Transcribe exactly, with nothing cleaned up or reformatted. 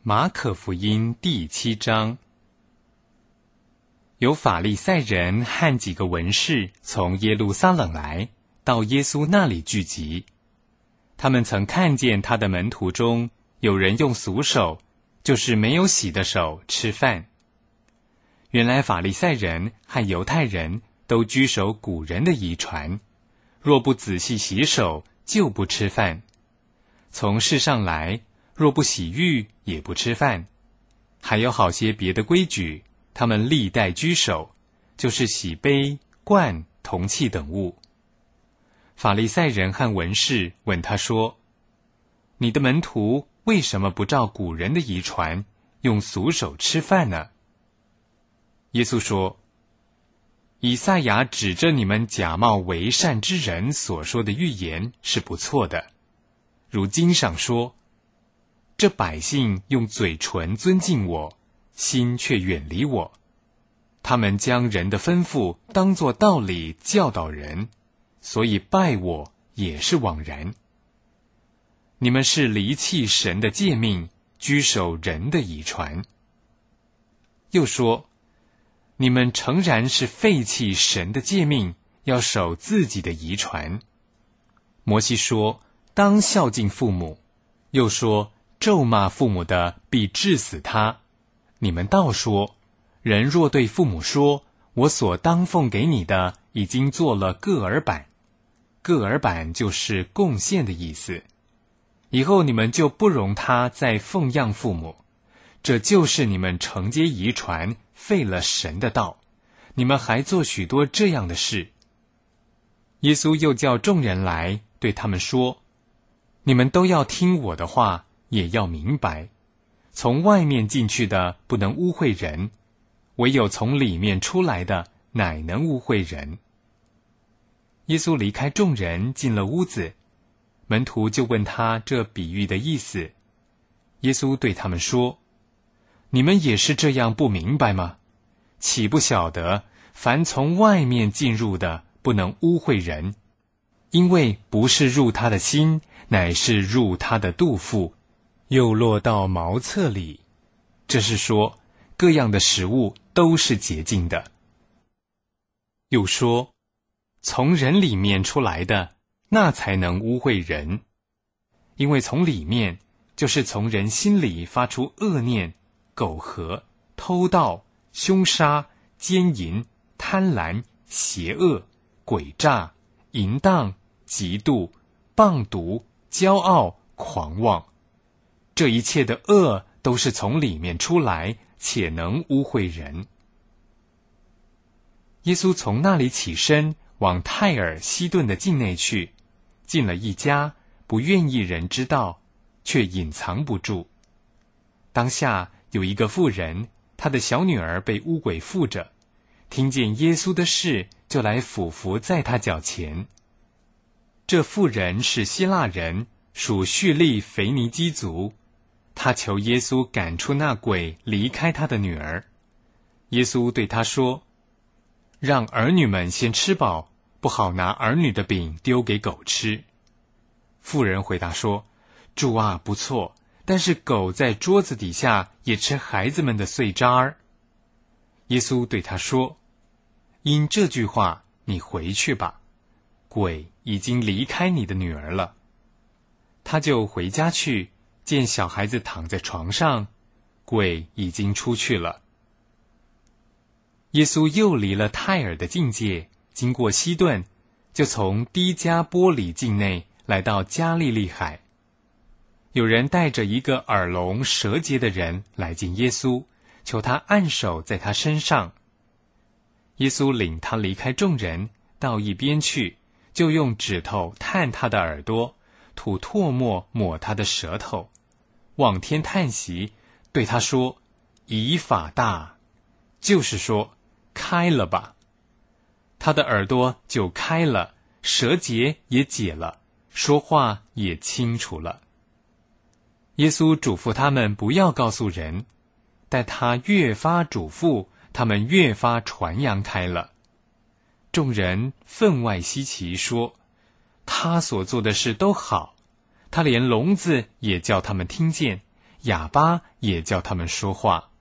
马可福音第七章。有法利赛人和几个文士从耶路撒冷来，到耶稣那里聚集。他们曾看见他的门徒中有人用俗手，就是没有洗的手吃饭。原来法利赛人和犹太人都居守古人的遗传，若不仔细洗手，就不吃饭。从世上来，若不洗浴，也不吃饭。还有好些别的规矩，他们历代居守，就是洗杯、罐、铜器等物。法利赛人和文士问他说：你的门徒为什么不照古人的遗传，用俗手吃饭呢？耶稣说：以赛亚指着你们假冒为善之人所说的预言是不错的，如经上说，这百姓用嘴唇尊敬我，心却远离我。他们将人的吩咐当作道理教导人，所以拜我也是枉然。你们是离弃神的诫命，居守人的遗传。又说，你们诚然是废弃神的诫命，要守自己的遗传。摩西说，当孝敬父母，又说，咒骂父母的必治死他。你们倒说，人若对父母说，我所当奉给你的已经做了各耳板，各耳板就是贡献的意思，以后你们就不容他再奉养父母，这就是你们承接遗传，废了神的道。你们还做许多这样的事。耶稣又叫众人来，对他们说，你们都要听我的话，也要明白，从外面进去的不能污秽人，唯有从里面出来的乃能污秽人。耶稣离开众人，进了屋子，门徒就问他这比喻的意思。耶稣对他们说，你们也是这样不明白吗？岂不晓得凡从外面进入的不能污秽人，因为不是入他的心，乃是入他的肚腹，又落到茅厕里。这是说，各样的食物都是洁净的。又说，从人里面出来的，那才能污秽人。因为从里面，就是从人心里发出恶念、苟合、偷盗、凶杀、奸淫、贪婪、邪恶、诡诈、淫荡、嫉妒、谤毒、骄傲、狂妄。这一切的恶都是从里面出来，且能污秽人。耶稣从那里起身，往泰尔西顿的境内去，进了一家，不愿意人知道，却隐藏不住。当下有一个妇人，她的小女儿被污鬼附着，听见耶稣的事，就来俯伏在他脚前。这妇人是希腊人，属叙利腓尼基族，他求耶稣赶出那鬼，离开他的女儿。耶稣对他说，让儿女们先吃饱，不好拿儿女的饼丢给狗吃。妇人回答说，主啊，不错，但是狗在桌子底下也吃孩子们的碎渣儿。耶稣对他说，因这句话，你回去吧，鬼已经离开你的女儿了。他就回家去，见小孩子躺在床上，鬼已经出去了。耶稣又离了泰尔的境界，经过西顿，就从低加波里境内来到加利利海。有人带着一个耳聋舌结的人来见耶稣，求他按手在他身上。耶稣领他离开众人，到一边去，就用指头探他的耳朵，吐唾沫抹他的舌头，望天叹息，对他说，以法大，就是说，开了吧。他的耳朵就开了，舌结也解了，说话也清楚了。耶稣嘱咐他们不要告诉人，但他越发嘱咐，他们越发传扬开了。众人分外稀奇，说，他所做的事都好，他连聋子也叫他们听见， 哑巴也叫他们说话。